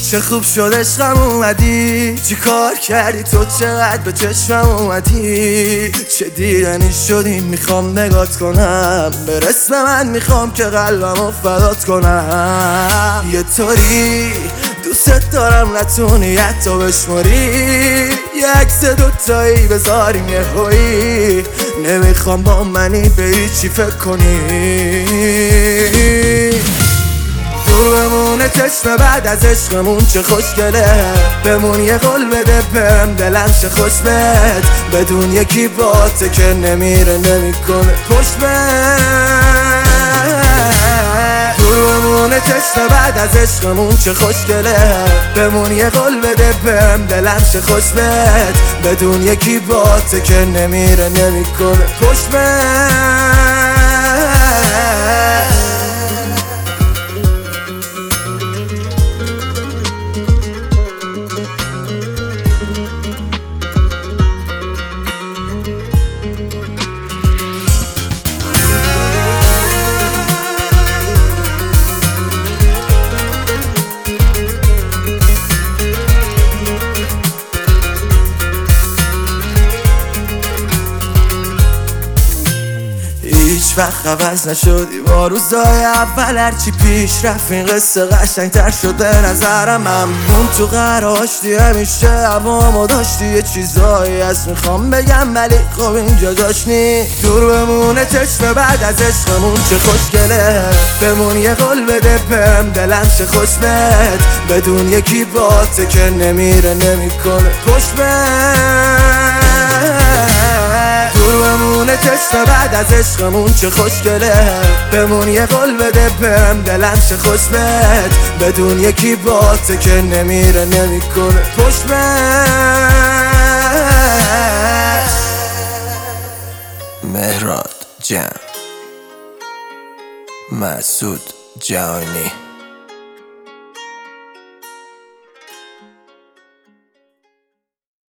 چه خوب شد عشقم اومدی، چی کار کردی تو چقدر به چشمم اومدی. چه دیدنی شدی میخوام نگات کنم، برس به من میخوام که قلبمو فدات کنم. یه طوری دوست دارم نتونی حتی بشماری، یه عکس دوتایی بذاریم یه هایی. نمیخوام با منی به هیچی فکر کنی، دور بمونه چشم بعد از عشقمون چه خوشگله. بمون یه قول بده بهم دلم چه خوش بهت، بدون یکی باته که نمیره نمیکنه پشت بهت. دور بمونه چشم بعد از عشقمون چه خوشگله. بمون یه قول بده بهم دلم چه خوش بهت، بدون یکی باته که نمیره نمیکنه پشت بهت. هیچ وقت عوض نشدی با روزای اول، هرچی پیش رفت این قصه قشنگ‌تر شد به نظرم. همون تو قراشتی همیشه هوامو داشتی، یه چیزایی هست میخوام بگم ولی خب اینجا جاش نی. دور بمونه چشم بعد از عشقمون چه خوشگله. بمون یه قول بده بهم دلم چه خوش بهت، بدون یکی باته که نمیره نمیکنه پشت بهت. دور بمونه چشم بعد از عشقمون چه خوشگله. بمون یه قول بده بهم دلم چه خوش بهت، بدون یکی باته که نمیره نمیکنه پشت بهت. مهراد جمع، مسعود جهانی.